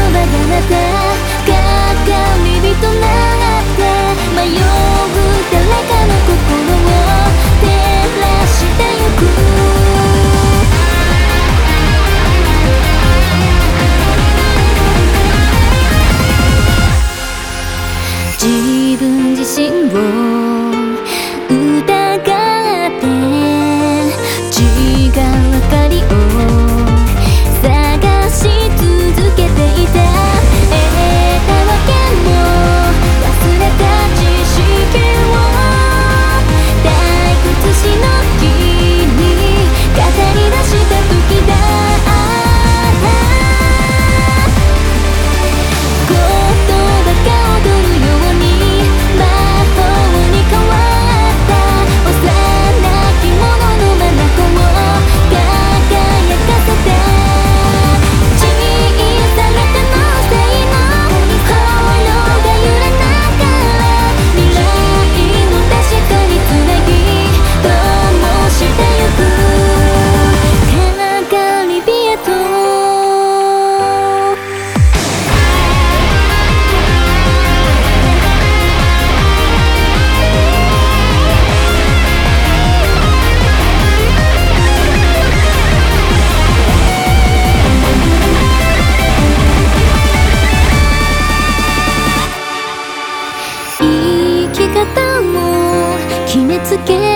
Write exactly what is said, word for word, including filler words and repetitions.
葉がまた鏡火となって迷う誰かの心を照らしてゆく自分自身を疑って違う明かりを探し続けていた得たわけも忘れた知識を退屈しのきに語り出した時だ言葉が踊るように魔法に変わった幼き者の眼を輝かせて小さな可能性の炎が揺れながら未来を確かにつなぎ灯してゆく鏡火へと生き方も決めつけ